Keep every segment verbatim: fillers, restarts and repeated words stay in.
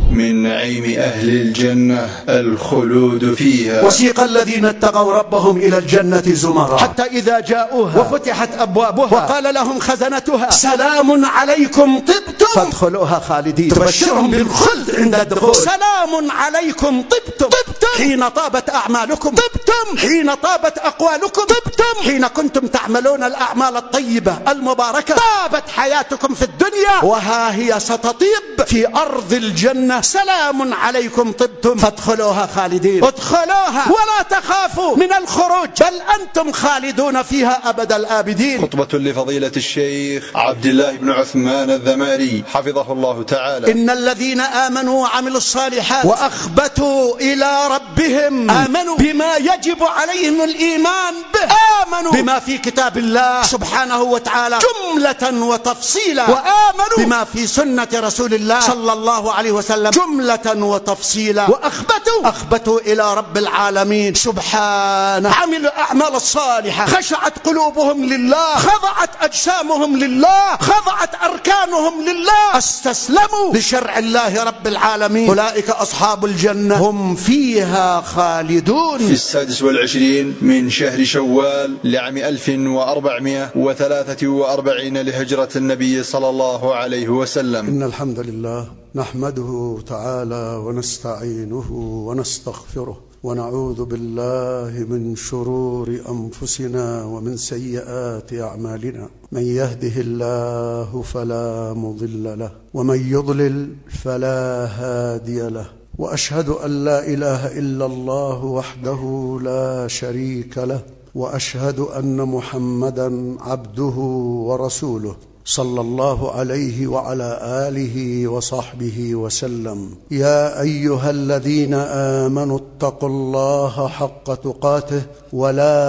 من نعيم أهل الجنة الخلود فيها. وسيق الذين اتقوا ربهم إلى الجنة زمرا حتى إذا جاءوها وفتحت أبوابها وقال لهم خزنتها سلام عليكم طبتم فادخلوها خالدين. تبشرهم بالخلد عند الدخول. سلام عليكم طبتم طبتم حين طابت أعمالكم طبتم حين طابت أقوالكم طبتم حين كنتم تعملون الأعمال الطيبة المباركة طابت حياتكم في الدنيا وها هي ستطيب في أرض الجنة. سلام عليكم طبتم فادخلوها خالدين. ادخلوها ولا تخافوا من الخروج بل أنتم خالدون فيها أبد الآبدين. خطبة لفضيلة الشيخ عبد الله بن عثمان الذماري حفظه الله تعالى. إن الذين آمنوا وعملوا الصالحات وأخبتوا إلى ربهم آمنوا بما يجب عليهم الإيمان به آمنوا بما في كتاب الله سبحانه وتعالى جملة وتفصيلا وآمنوا بما في سنة رسول الله صلى الله عليه وسلم جملة وتفصيلا وأخبتوا أخبتوا إلى رب العالمين سبحانه. عملوا أعمال الصالحة خشعت قلوبهم لله خضعت أجسامهم لله خضعت أركانهم لله استسلموا لشرع الله رب العالمين. أولئك أصحاب الجنة هم فيها خالدون. في السادس والعشرين من شهر شوال لعام ألف وأربعمائة وثلاثة وأربعين لهجرة النبي صلى الله عليه وسلم. إن الحمد لله نحمده تعالى ونستعينه ونستغفره ونعوذ بالله من شرور أنفسنا ومن سيئات أعمالنا. من يهده الله فلا مضل له ومن يضلل فلا هادي له. وأشهد أن لا إله إلا الله وحده لا شريك له وأشهد أن محمدا عبده ورسوله صلى الله عليه وعلى آله وصحبه وسلم. يا أيها الذين آمنوا اتقوا الله حق تقاته ولا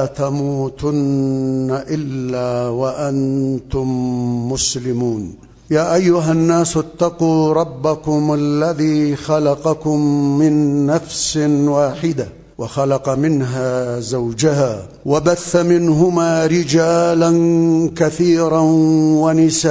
تموتن إلا وأنتم مسلمون. يا أيها الناس اتقوا ربكم الذي خلقكم من نفس واحدة وخلق منها زوجها وبث منهما رجالا كثيرا ونساء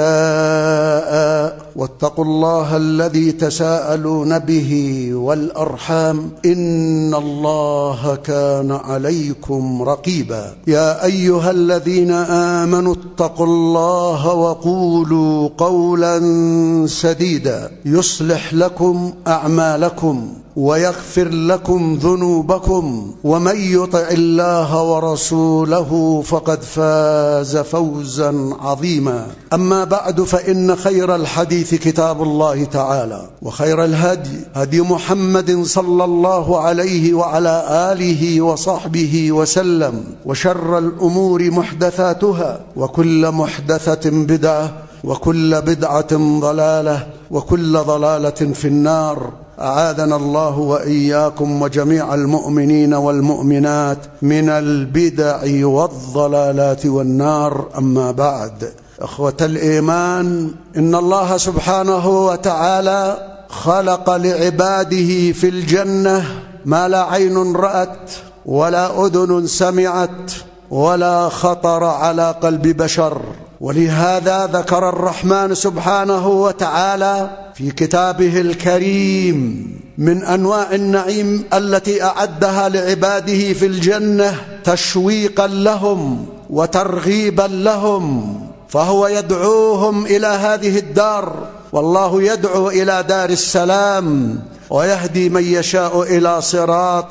واتقوا الله الذي تساءلون به والأرحام إن الله كان عليكم رقيبا. يا أيها الذين آمنوا اتقوا الله وقولوا قولا سديدا يصلح لكم أعمالكم ويغفر لكم ذنوبكم ومن يطع الله ورسوله فقد فاز فوزا عظيما. أما بعد فإن خير الحديث كتاب الله تعالى وخير الهدي هدي محمد صلى الله عليه وعلى آله وصحبه وسلم وشر الأمور محدثاتها وكل محدثة بدعة وكل بدعة ضلالة وكل ضلالة في النار. أعاذنا الله وإياكم وجميع المؤمنين والمؤمنات من البدع والضلالات والنار. أما بعد، أخوة الإيمان، إن الله سبحانه وتعالى خلق لعباده في الجنة ما لا عين رأت ولا أذن سمعت ولا خطر على قلب بشر. ولهذا ذكر الرحمن سبحانه وتعالى في كتابه الكريم من أنواع النعيم التي أعدها لعباده في الجنة تشويقا لهم وترغيبا لهم، فهو يدعوهم إلى هذه الدار، والله يدعو إلى دار السلام ويهدي من يشاء إلى صراط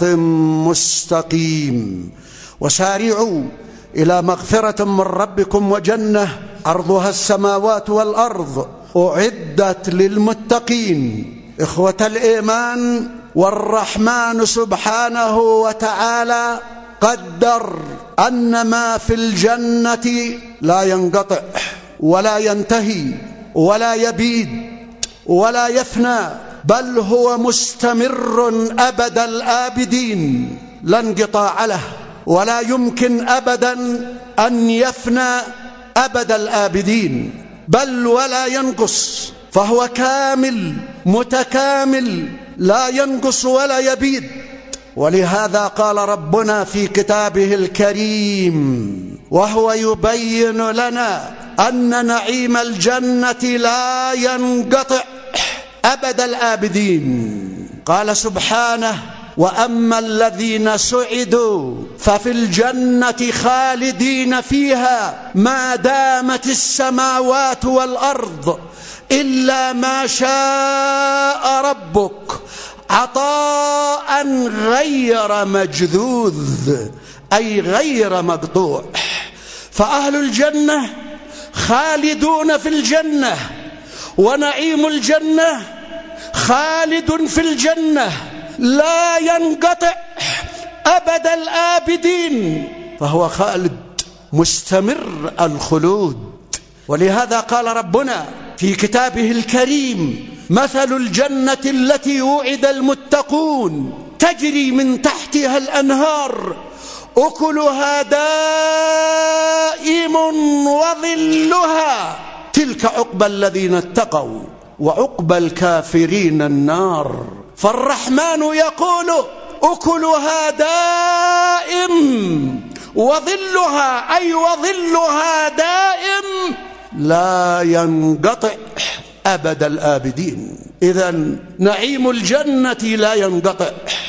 مستقيم. وسارعوا إلى مغفرة من ربكم وجنة عرضها السماوات والأرض أعدت للمتقين. إخوة الإيمان، والرحمن سبحانه وتعالى قدر أن ما في الجنة لا ينقطع ولا ينتهي ولا يبيد ولا يفنى، بل هو مستمر أبد الآبدين لا انقطاع له، ولا يمكن أبدا أن يفنى أبد الآبدين، بل ولا ينقص، فهو كامل متكامل لا ينقص ولا يبيد. ولهذا قال ربنا في كتابه الكريم وهو يبين لنا أن نعيم الجنة لا ينقطع، أبد الآبدين. قال سبحانه: وأما الذين سعدوا ففي الجنة خالدين فيها ما دامت السماوات والأرض إلا ما شاء ربك عطاء غير مجذوذ، أي غير مقطوع. فأهل الجنة خالدون في الجنة، ونعيم الجنة خالد في الجنة لا ينقطع أبد الآبدين، فهو خالد مستمر الخلود. ولهذا قال ربنا في كتابه الكريم: مثل الجنة التي وعد المتقون تجري من تحتها الأنهار أكلها دائم وظلها تلك عقبى الذين اتقوا وعقبى الكافرين النار. فالرحمن يقول: أكلها دائم وظلها، أي وظلها دائم لا ينقطع أبد الآبدين. إذن نعيم الجنة لا ينقطع،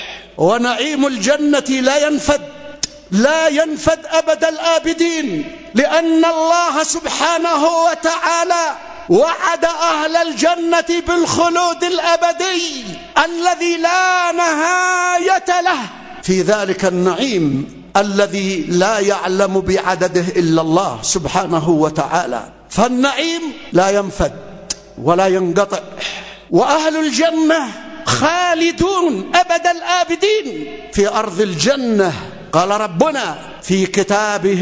ونعيم الجنة لا ينفد، لا ينفد أبد الآبدين، لأن الله سبحانه وتعالى وعد أهل الجنة بالخلود الأبدي الذي لا نهاية له في ذلك النعيم الذي لا يعلم بعدده إلا الله سبحانه وتعالى. فالنعيم لا ينفد ولا ينقطع، وأهل الجنة خالدون أبد الآبدين في أرض الجنة. قال ربنا في كتابه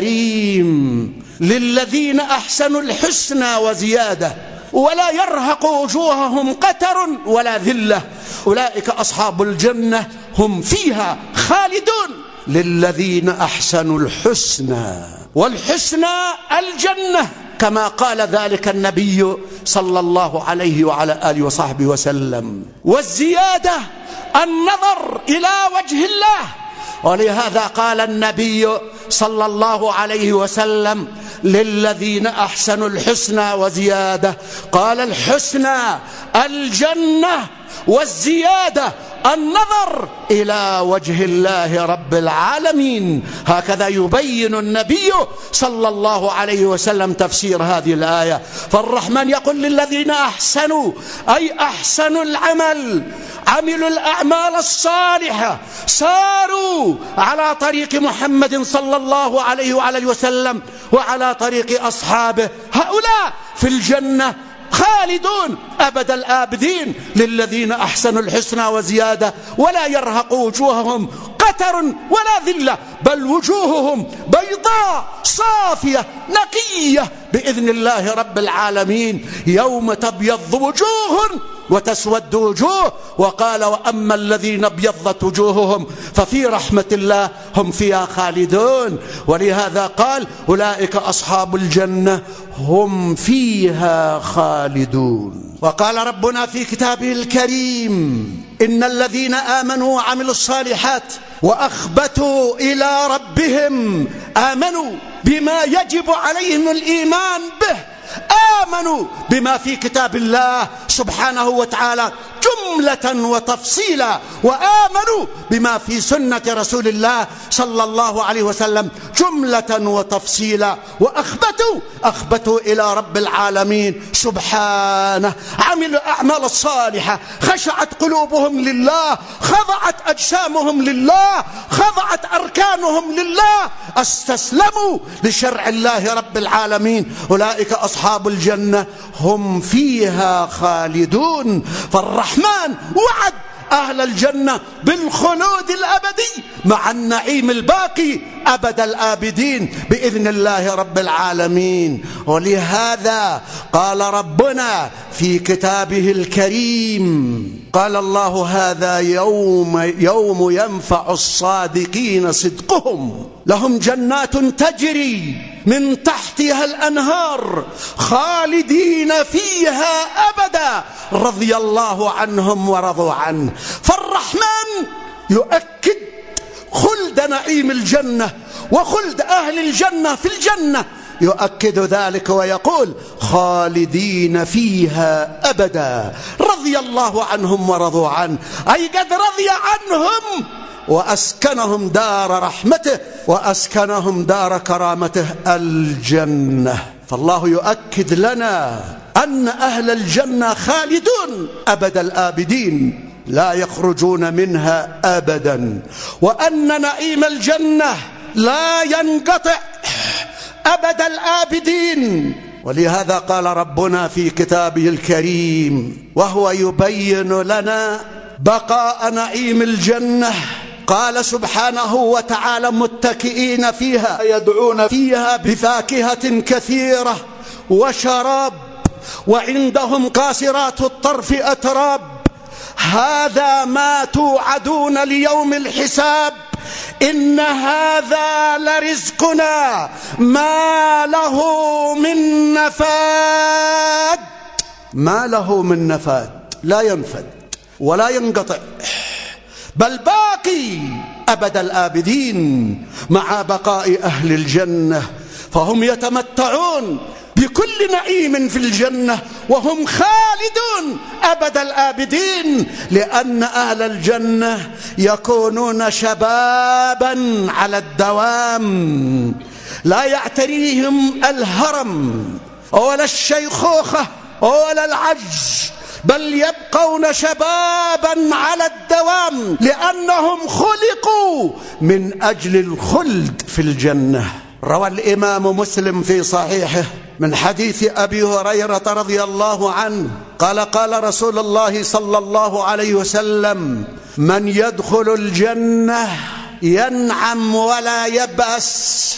الكريم: للذين أحسنوا الحسنى وزيادة ولا يرهق وجوههم قتر ولا ذلة أولئك أصحاب الجنة هم فيها خالدون. للذين أحسنوا الحسنى، والحسنى الجنة كما قال ذلك النبي صلى الله عليه وعلى آله وصحبه وسلم. والزيادة النظر إلى وجه الله، ولهذا قال النبي صلى الله عليه وسلم: للذين أحسنوا الحسنى وزيادة. قال: الحسنى الجنة، والزيادة النظر إلى وجه الله رب العالمين. هكذا يبين النبي صلى الله عليه وسلم تفسير هذه الآية. فالرحمن يقول: للذين أحسنوا، أي أحسنوا العمل، عملوا الأعمال الصالحة، ساروا على طريق محمد صلى الله عليه وعلى وسلم وعلى طريق أصحابه، هؤلاء في الجنة خالدون أبد الآبدين. للذين أحسنوا الحسنى وزيادة ولا يرهق وجوههم قتر ولا ذلة، بل وجوههم بيضاء صافية نقية بإذن الله رب العالمين. يوم تبيض وجوه وتسود وجوه. وقال: وأما الذين ابيضت وجوههم ففي رحمة الله هم فيها خالدون. ولهذا قال: أولئك أصحاب الجنة هم فيها خالدون. وقال ربنا في كتابه الكريم: إن الذين آمنوا وعملوا الصالحات وأخبتوا إلى ربهم آمنوا بما يجب عليهم الإيمان به، آمنوا بما في كتاب الله سبحانه وتعالى جملة وتفصيلا، وآمنوا بما في سنة رسول الله صلى الله عليه وسلم جملة وتفصيلا. وأخبتوا أخبتوا إلى رب العالمين سبحانه، عملوا أعمال الصالحة، خشعت قلوبهم لله، خضعت أجسامهم لله، خضعت أركانهم لله، استسلموا لشرع الله رب العالمين. أولئك أصحاب الجنة هم فيها خالدون. فالرحمن وعد أهل الجنة بالخلود الأبدي مع النعيم الباقي أبد الآبدين بإذن الله رب العالمين. ولهذا قال ربنا في كتابه الكريم: قال الله: هذا يوم يوم ينفع الصادقين صدقهم، لهم جنات تجري من تحتها الأنهار خالدين فيها أبدا رضي الله عنهم ورضوا عنه. فالرحمن يؤكد خلد نعيم الجنة وخلد أهل الجنة في الجنة، يؤكد ذلك ويقول: خالدين فيها أبدا رضي رضي الله عنهم ورضوا عنه، أي قد رضي عنهم وأسكنهم دار رحمته وأسكنهم دار كرامته الجنة. فالله يؤكد لنا أن أهل الجنة خالدون أبد الآبدين لا يخرجون منها أبدا، وأن نعيم الجنة لا ينقطع أبد الآبدين. ولهذا قال ربنا في كتابه الكريم وهو يبين لنا بقاء نعيم الجنة، قال سبحانه وتعالى متكئين فيها يدعون فيها بفاكهة كثيرة وشراب وعندهم قاصرات الطرف أتراب، هذا ما توعدون ليوم الحساب، إن هذا لرزقنا ما له من نفاد. ما له من نفاد، لا ينفد ولا ينقطع، بل باقي أبد الآبدين مع بقاء أهل الجنة، فهم يتمتعون بكل نعيم في الجنة وهم خالدون أبد الآبدين، لأن أهل الجنة يكونون شبابا على الدوام، لا يعتريهم الهرم ولا الشيخوخة ولا العجز، بل يبقون شبابا على الدوام، لأنهم خلقوا من أجل الخلد في الجنة. روى الإمام مسلم في صحيحه من حديث أبي هريرة رضي الله عنه قال قال رسول الله صلى الله عليه وسلم: من يدخل الجنة ينعم ولا يبأس،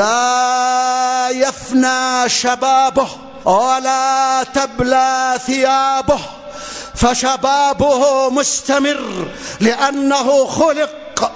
لا يفنى شبابه ولا تبلى ثيابه، فشبابه مستمر لأنه خلق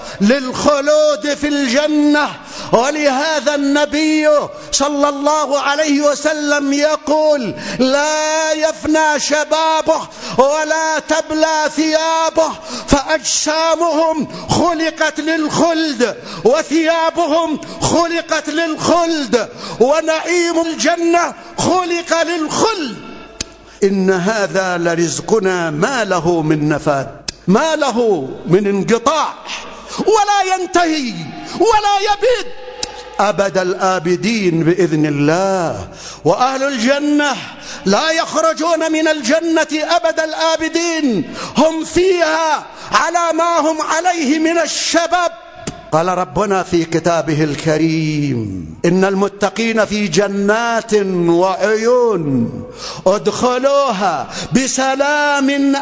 للخلود في الجنة. ولهذا النبي صلى الله عليه وسلم يقول: لا يفنى شبابه ولا تبلى ثيابه، فأجسامهم خلقت للخلد وثيابهم خلقت للخلد ونعيم الجنة خلق للخلد. إن هذا لرزقنا ما له من نفاد، ما له من انقطاع ولا ينتهي ولا يبيد أبد الآبدين بإذن الله. وأهل الجنة لا يخرجون من الجنة أبد الآبدين، هم فيها على ما هم عليه من الشباب. قال ربنا في كتابه الكريم: إن المتقين في جنات وعيون ادخلوها بسلام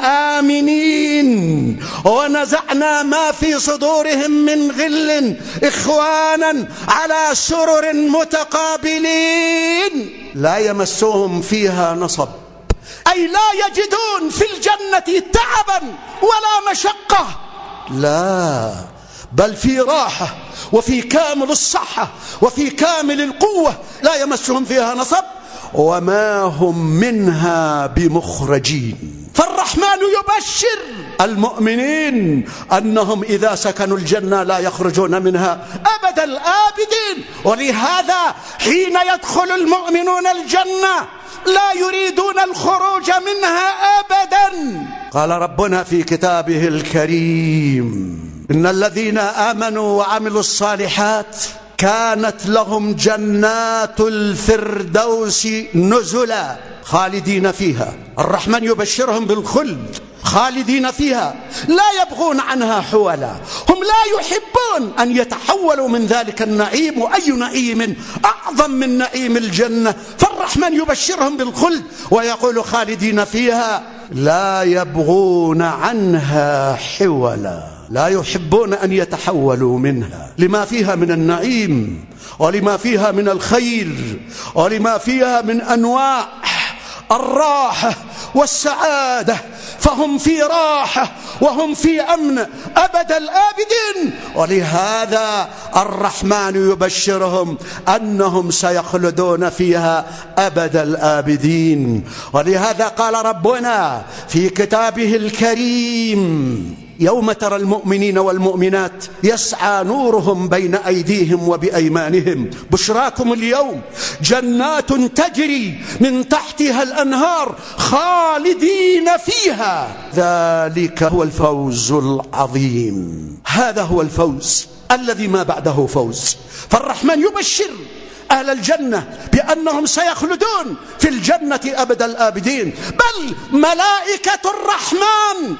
آمنين ونزعنا ما في صدورهم من غل إخوانا على سرر متقابلين لا يمسهم فيها نصب، أي لا يجدون في الجنة تعبا ولا مشقة، لا، بل في راحة وفي كامل الصحة وفي كامل القوة، لا يمسهم فيها نصب وما هم منها بمخرجين. فالرحمن يبشر المؤمنين أنهم إذا سكنوا الجنة لا يخرجون منها أبد الآبدين. ولهذا حين يدخل المؤمنون الجنة لا يريدون الخروج منها أبدا. قال ربنا في كتابه الكريم: إن الذين آمنوا وعملوا الصالحات كانت لهم جنات الفردوس نزلا خالدين فيها. الرحمن يبشرهم بالخلد خالدين فيها لا يبغون عنها حولا، هم لا يحبون أن يتحولوا من ذلك النعيم، وأي نعيم أعظم من نعيم الجنة. فالرحمن يبشرهم بالخلد ويقول خالدين فيها لا يبغون عنها حولا، لا يحبون أن يتحولوا منها لما فيها من النعيم ولما فيها من الخير ولما فيها من أنواع الراحة والسعادة، فهم في راحة وهم في أمن أبد الآبدين. ولهذا الرحمن يبشرهم أنهم سيخلدون فيها أبد الآبدين. ولهذا قال ربنا في كتابه الكريم: يوم ترى المؤمنين والمؤمنات يسعى نورهم بين أيديهم وبأيمانهم بشراكم اليوم جنات تجري من تحتها الأنهار خالدين فيها ذلك هو الفوز العظيم. هذا هو الفوز الذي ما بعده فوز. فالرحمن يبشر أهل الجنة بأنهم سيخلدون في الجنة أبد الآبدين، بل ملائكة الرحمن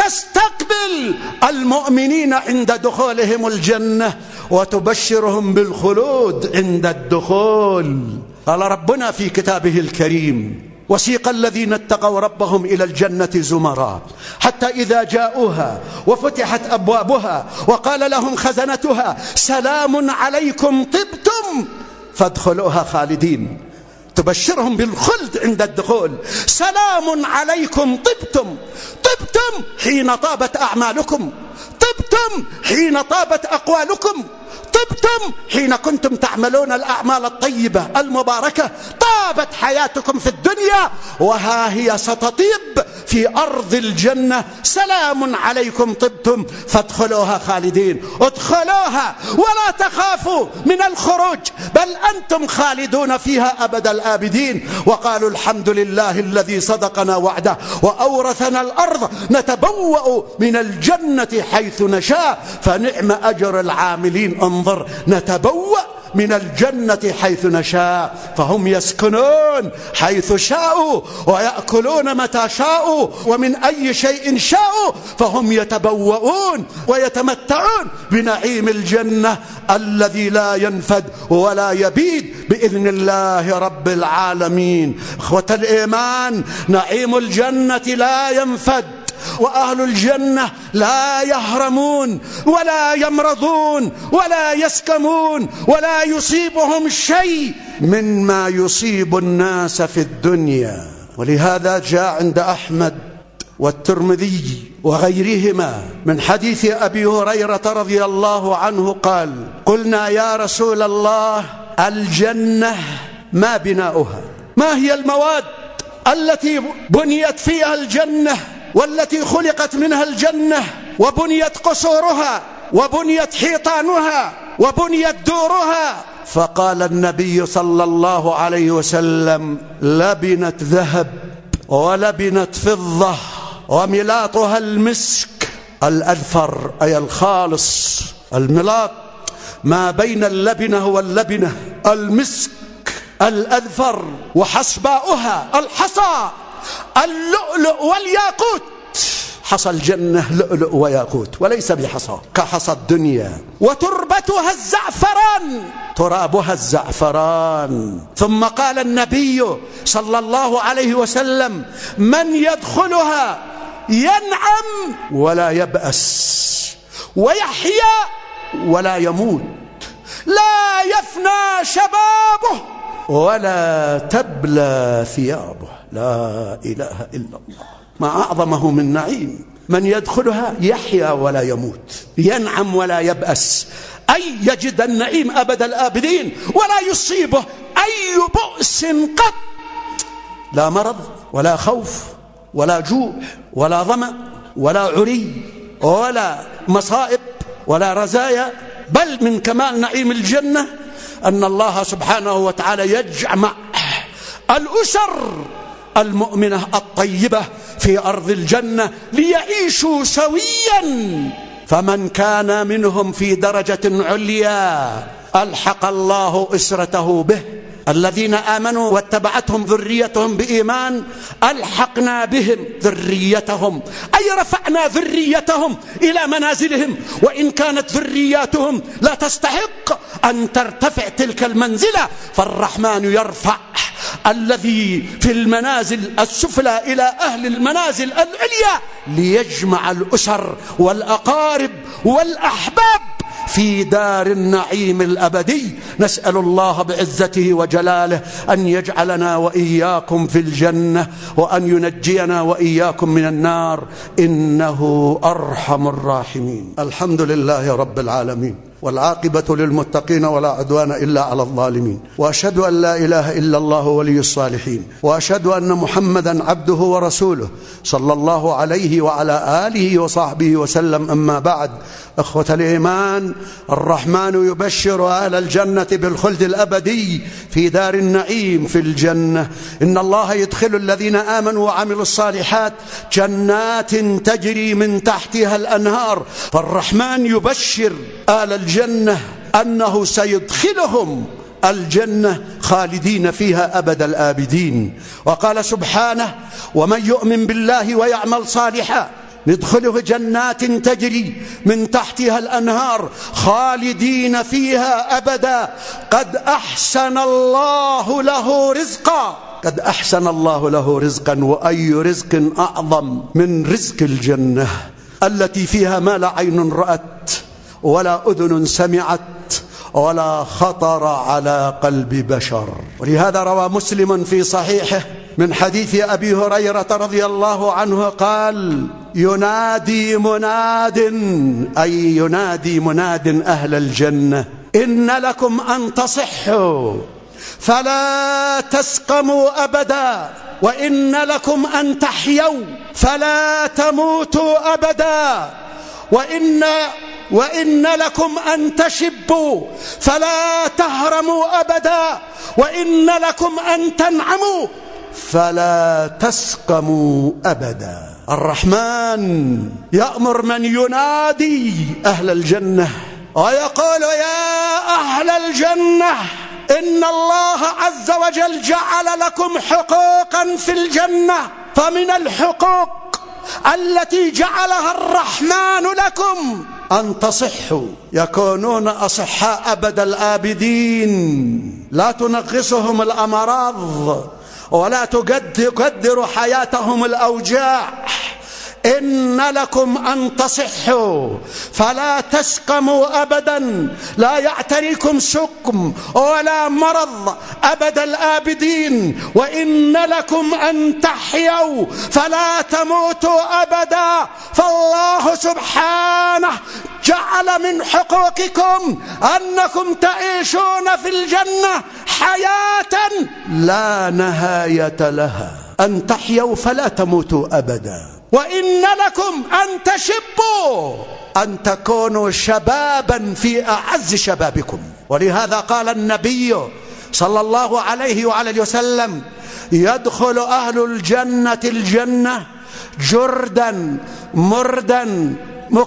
تستقبل المؤمنين عند دخولهم الجنة وتبشرهم بالخلود عند الدخول. قال ربنا في كتابه الكريم: وسيق الذين اتقوا ربهم إلى الجنة زمرا حتى إذا جاءوها وفتحت أبوابها وقال لهم خزنتها سلام عليكم طبتم فادخلوها خالدين. تبشرهم بالخلد عند الدخول. سلام عليكم طبتم. طبتم حين طابت أعمالكم، طبتم حين طابت أقوالكم، طبتم حين كنتم تعملون الأعمال الطيبة المباركة. طابت حياتكم في الدنيا وها هي ستطيب في أرض الجنة. سلام عليكم طبتم فادخلوها خالدين. ادخلوها ولا تخافوا من الخروج، بل أنتم خالدون فيها أبد الآبدين. وقالوا الحمد لله الذي صدقنا وعده وأورثنا الأرض نتبوأ من الجنة حيث نشاء فنعم أجر العاملين. انظر، نتبوأ من الجنة حيث نشاء، فهم يسكنون حيث شاءوا ويأكلون متى شاءوا ومن أي شيء شاءوا، فهم يتبوؤون ويتمتعون بنعيم الجنة الذي لا ينفد ولا يبيد بإذن الله رب العالمين. إخوة الإيمان، نعيم الجنة لا ينفد، وأهل الجنة لا يهرمون ولا يمرضون ولا يسكمون ولا يصيبهم شيء مما يصيب الناس في الدنيا. ولهذا جاء عند أحمد والترمذي وغيرهما من حديث أبي هريرة رضي الله عنه قال: قلنا يا رسول الله الجنة ما بناؤها؟ ما هي المواد التي بنيت فيها الجنة والتي خلقت منها الجنة وبنيت قصورها وبنيت حيطانها وبنيت دورها؟ فقال النبي صلى الله عليه وسلم: لبنت ذهب ولبنت فضة وملاطها المسك الأذفر، أي الخالص. الملاط ما بين اللبنة واللبنة، المسك الأذفر، وحصباؤها الحصى اللؤلؤ والياقوت. حصى الجنة لؤلؤ وياقوت وليس بحصى كحصى الدنيا. وتربتها الزعفران، ترابها الزعفران. ثم قال النبي صلى الله عليه وسلم: من يدخلها ينعم ولا يبأس ويحيا ولا يموت، لا يفنى شبابه ولا تبلى ثيابه. لا إله إلا الله، ما أعظمه من نعيم. من يدخلها يحيا ولا يموت، ينعم ولا يبأس، أي يجد النعيم أبد الآبدين ولا يصيبه أي بؤس قط، لا مرض ولا خوف ولا جوع ولا ظمأ ولا عري ولا مصائب ولا رزايا. بل من كمال نعيم الجنة أن الله سبحانه وتعالى يجمع الأسر المؤمنة الطيبة في أرض الجنة ليعيشوا سويا. فمن كان منهم في درجة عليا ألحق الله أسرته به. الذين آمنوا واتبعتهم ذريتهم بإيمان ألحقنا بهم ذريتهم، أي رفعنا ذريتهم إلى منازلهم، وإن كانت ذرياتهم لا تستحق أن ترتفع تلك المنزلة، فالرحمن يرفع الذي في المنازل السفلى إلى أهل المنازل العليا ليجمع الأسر والأقارب والأحباب في دار النعيم الأبدي. نسأل الله بعزته وجلاله أن يجعلنا وإياكم في الجنة وأن ينجينا وإياكم من النار، إنه أرحم الراحمين. الحمد لله رب العالمين. والعاقبة للمتقين ولا عدوان إلا على الظالمين. وأشهد أن لا إله إلا الله ولي الصالحين، وأشهد أن محمدا عبده ورسوله صلى الله عليه وعلى آله وصحبه وسلم. أما بعد، أخوة الإيمان، الرحمن يبشر أهل الجنة بالخلد الأبدي في دار النعيم في الجنة. إن الله يدخل الذين آمنوا وعملوا الصالحات جنات تجري من تحتها الأنهار. فالرحمن يبشر أهل الجنة أنه سيدخلهم الجنة خالدين فيها أبد الآبدين. وقال سبحانه: ومن يؤمن بالله ويعمل صالحا ندخله جنات تجري من تحتها الأنهار خالدين فيها أبدا قد أحسن الله له رزقا. قد أحسن الله له رزقا، وأي رزق أعظم من رزق الجنة التي فيها ما لا عين رأت ولا أذن سمعت ولا خطر على قلب بشر. ولهذا روى مسلم في صحيحه من حديث أبي هريرة رضي الله عنه قال: ينادي مناد، أي ينادي مناد أهل الجنة: إن لكم أن تصحوا فلا تسقموا أبدا، وإن لكم أن تحيوا فلا تموتوا أبدا، وإن وإن لكم أن تشبوا فلا تهرموا أبدا، وإن لكم أن تنعموا فلا تسقموا أبدا. الرحمن يأمر من ينادي أهل الجنة ويقول: يا أهل الجنة، إن الله عز وجل جعل لكم حقوقا في الجنة، فمن الحقوق التي جعلها الرحمن لكم أن تصحوا، يكونون أصحاء أبد الآبدين، لا تنغصهم الأمراض ولا تقدر حياتهم الأوجاع. إن لكم أن تصحوا فلا تسقموا أبدا، لا يعتريكم سقم ولا مرض أبد الآبدين، وإن لكم أن تحيوا فلا تموتوا أبدا. فالله سبحانه جعل من حقوقكم أنكم تعيشون في الجنة حياة لا نهاية لها، أن تحيوا فلا تموتوا أبدا، وإن لكم أن تشبوا، أن تكونوا شبابا في أعز شبابكم. ولهذا قال النبي صلى الله عليه وعلى وسلم: يدخل أهل الجنة الجنة جردا مردا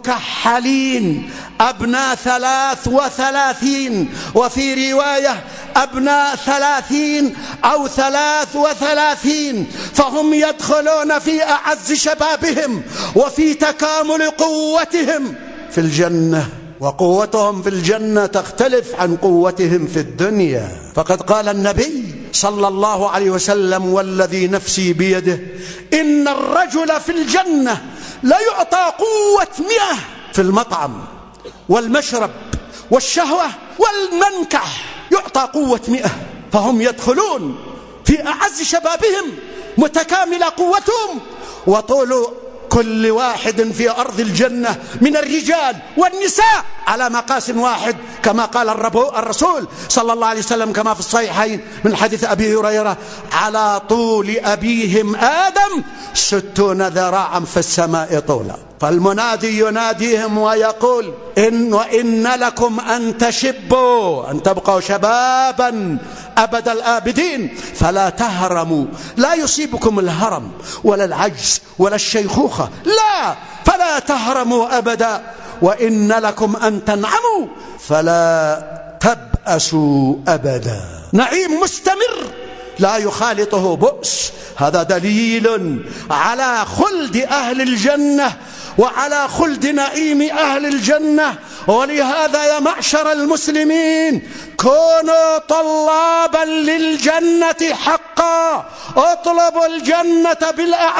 مكحلين أبناء ثلاث وثلاثين، وفي رواية أبناء ثلاثين أو ثلاث وثلاثين، فهم يدخلون في أعز شبابهم وفي تكامل قوتهم في الجنة، وقوتهم في الجنة تختلف عن قوتهم في الدنيا. فقد قال النبي صلى الله عليه وسلم: والذي نفسي بيده إن الرجل في الجنة لا يعطى قوة مئة في المطعم والمشرب والشهوة والمنكح، يعطى قوة مئة، فهم يدخلون في أعز شبابهم متكامل قوتهم، وطول كل واحد في أرض الجنة من الرجال والنساء على مقاس واحد، كما قال الرسول صلى الله عليه وسلم كما في الصحيحين من حديث أبي هريرة: على طول أبيهم آدم ستون ذراعا في السماء طولا. فالمنادي يناديهم ويقول: إن وإن لكم أن تشبوا، أن تبقوا شبابا أبد الآبدين، فلا تهرموا، لا يصيبكم الهرم ولا العجز ولا الشيخوخة، لا، فلا تهرموا أبدا. وإن لكم أن تنعموا فلا تبأسوا أبدا. نعيم مستمر لا يخالطه بؤس. هذا دليل على خلد أهل الجنة وعلى خلد نعيم أهل الجنة. ولهذا يا معشر المسلمين، كونوا طلابا للجنة حقا، اطلبوا الجنة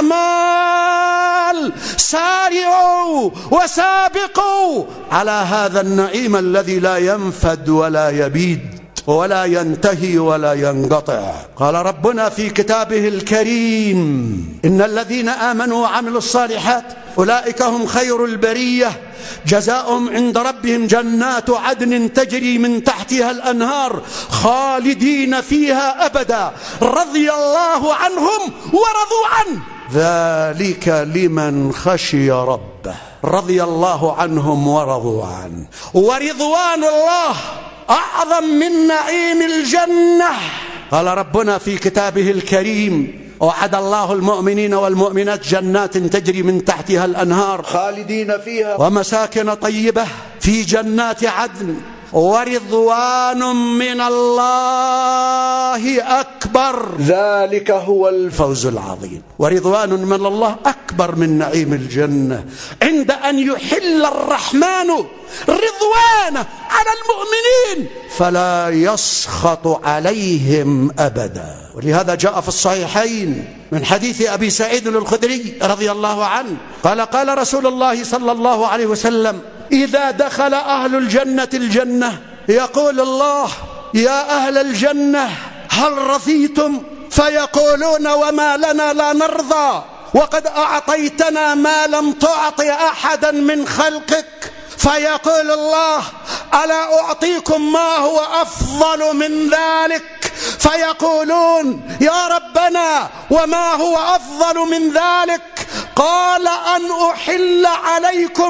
بالأعمال، سارعوا وسابقوا على هذا النعيم الذي لا ينفد ولا يبيد ولا ينتهي ولا ينقطع. قال ربنا في كتابه الكريم: إن الذين آمنوا وعملوا الصالحات أولئك هم خير البرية جزاؤهم عند ربهم جنات عدن تجري من تحتها الأنهار خالدين فيها أبدا رضي الله عنهم ورضوا عنه ذلك لمن خشي ربه. رضي الله عنهم ورضوا عنه. ورضوان الله أعظم من نعيم الجنة. قال ربنا في كتابه الكريم وعد الله المؤمنين والمؤمنات جنات تجري من تحتها الأنهار خالدين فيها ومساكن طيبة في جنات عدن ورضوان من الله أكبر ذلك هو الفوز العظيم. ورضوان من الله أكبر من نعيم الجنة. عند أن يحل الرحمن رضوانه على المؤمنين فلا يسخط عليهم أبدا. ولهذا جاء في الصحيحين من حديث أبي سعيد الخدري رضي الله عنه قال قال رسول الله صلى الله عليه وسلم إذا دخل أهل الجنة الجنة يقول الله يا أهل الجنة هل رضيتم؟ فيقولون وما لنا لا نرضى وقد أعطيتنا ما لم تعطي أحدا من خلقك. فيقول الله ألا أعطيكم ما هو أفضل من ذلك؟ فيقولون يا ربنا وما هو أفضل من ذلك؟ قال أن أحل عليكم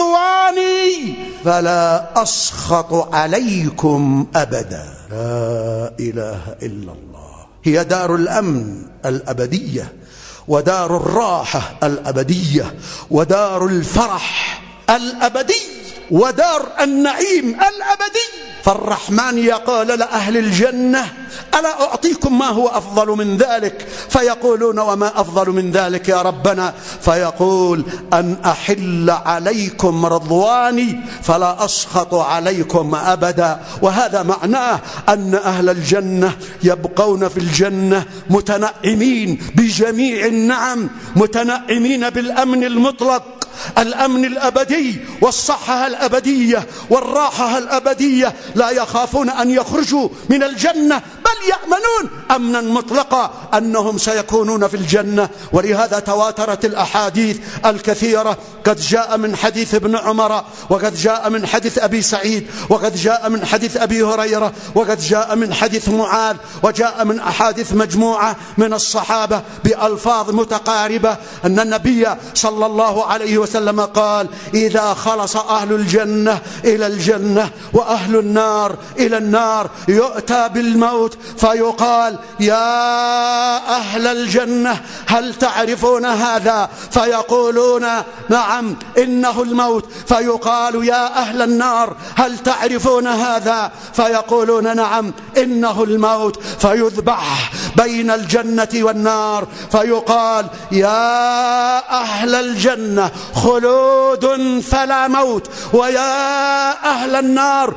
رضواني فلا أسخط عليكم أبدا. لا إله إلا الله. هي دار الأمن الأبدية ودار الراحة الأبدية ودار الفرح الأبدي ودار النعيم الأبدي. فالرحمن يقول لأهل الجنة ألا أعطيكم ما هو أفضل من ذلك؟ فيقولون وما أفضل من ذلك يا ربنا؟ فيقول أن أحل عليكم رضواني فلا أسخط عليكم أبدا. وهذا معناه أن أهل الجنة يبقون في الجنة متنعمين بجميع النعم متنعمين بالأمن المطلق الأمن الأبدي والصحة الأبدية والراحة الأبدية لا يخافون أن يخرجوا من الجنة بل يأمنون أمنا مطلقا أنهم سيكونون في الجنة. ولهذا تواترت الأحاديث الكثيرة قد جاء من حديث ابن عمر وقد جاء من حديث أبي سعيد وقد جاء من حديث أبي هريرة وقد جاء من حديث معاذ وجاء من أحاديث مجموعة من الصحابة بألفاظ متقاربة أن النبي صلى الله عليه وسلم قال إذا خلص أهل الجنة إلى الجنة وأهل النار إلى النار يؤتى بالموت فيقال يا أهل الجنة هل تعرفون هذا؟ فيقولون نعم إنه الموت. فيقال يا أهل النار هل تعرفون هذا؟ فيقولون نعم إنه الموت. فيذبح بين الجنة والنار فيقال يا أهل الجنة خلود فلا موت ويا أهل النار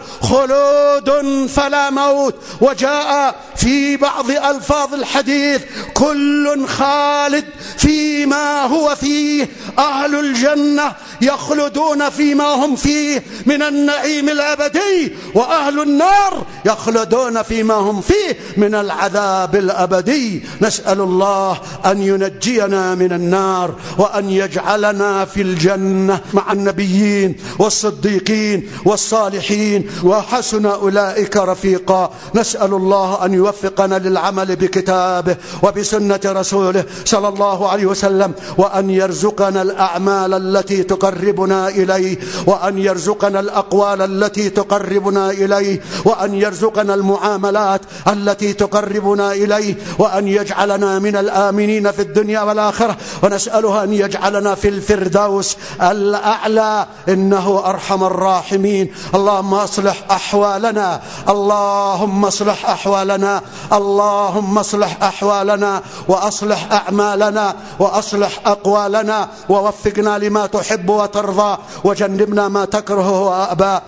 خلود فلا موت. وجاء في بعض ألفاظ الحديث كل خالد فيما هو فيه. أهل الجنة يخلدون فيما هم فيه من النعيم الأبدي وأهل النار يخلدون فيما هم فيه من العذاب الأبدي. نسأل الله أن ينجينا من النار وأن يجعلنا في الجنة مع النبيين والصديقين والصالحين وحسن أولئك رفيقا. نسأل الله أن يوفقنا للعمل بكتابه وبسنة رسوله صلى الله عليه وسلم وأن يرزقنا الأعمال التي تقربنا إليه وأن يرزقنا الأقوال التي تقربنا إليه وأن يرزقنا المعاملات التي تقربنا إليه وأن يجعلنا من الآمنين في الدنيا والآخرة. ونسأله أن يجعلنا في الفردوس الأعلى إنه أرحم الراحمين. اللهم أصلح أحوالنا اللهم أصلح أحوالنا اللهم أصلح أحوالنا وأصلح أعمالنا وأصلح أقوالنا ووفقنا لما تحب وترضى وجنبنا ما تكره وأبى.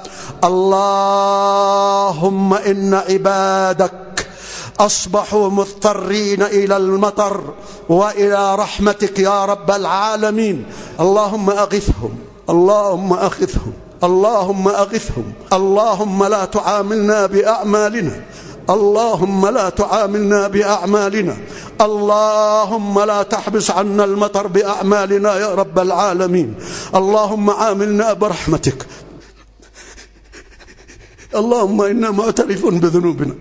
اللهم إن عبادك أصبحوا مضطرين إلى المطر وإلى رحمتك يا رب العالمين. اللهم أغثهم اللهم أغثهم اللهم أغثهم. اللهم لا تعاملنا بأعمالنا اللهم لا تعاملنا بأعمالنا اللهم لا تحبس عنا المطر بأعمالنا يا رب العالمين. اللهم عاملنا برحمتك. اللهم إنا معترفون بذنوبنا،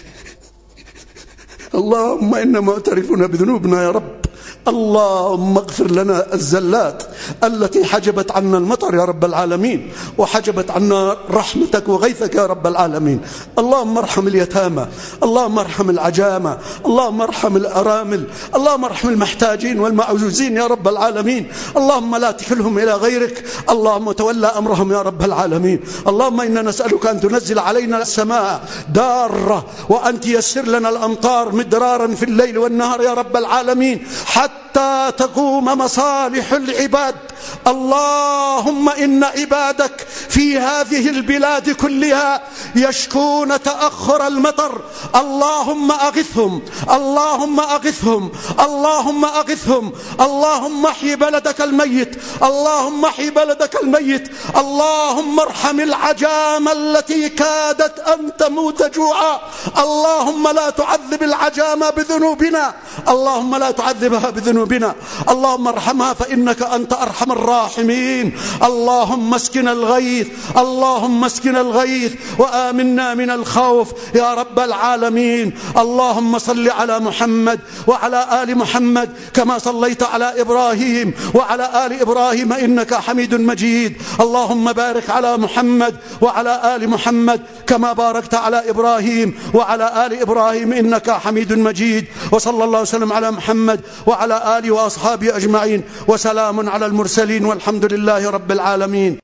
اللهم إنا معترفون بذنوبنا يا رب. اللهم اغفر لنا الزلات التي حجبت عنا المطر يا رب العالمين، وحجبت عنا رحمتك وغيثك يا رب العالمين. اللهم ارحم اليتامى، اللهم ارحم العجامى، اللهم ارحم الأرامل، اللهم ارحم المحتاجين والمعجوزين يا رب العالمين. اللهم لا تكلهم إلى غيرك، اللهم تولى أمرهم يا رب العالمين. اللهم إنا نسألك أن تنزل علينا السماء دارة، وأن تيسر لنا الأمطار مدرارا في الليل والنهار يا رب العالمين، حتى تقوم مصالح العباد. اللهم إن عبادك في هذه البلاد كلها يشكون تأخر المطر، اللهم أغثهم، اللهم أغثهم، اللهم أغثهم. اللهم احي بلدك الميت، اللهم احي بلدك الميت. اللهم ارحم العجام التي كادت أن تموت جوعا. اللهم لا تعذب العجام بذنوبنا، اللهم لا تعذبها بذنوبنا. اللهم ارحمها فإنك أنت أرحم الراحمين. اللهم اسقنا الغيث، اللهم اسقنا الغيث وآمنا من الخوف يا رب العالمين. اللهم صل على محمد وعلى آل محمد كما صليت على إبراهيم وعلى آل إبراهيم إنك حميد مجيد. اللهم بارك على محمد وعلى آل محمد كما باركت على إبراهيم وعلى آل إبراهيم إنك حميد مجيد. وصلى الله وسلم على محمد وعلى آله وأصحابه أجمعين، وسلام على المرسلين والحمد لله رب العالمين.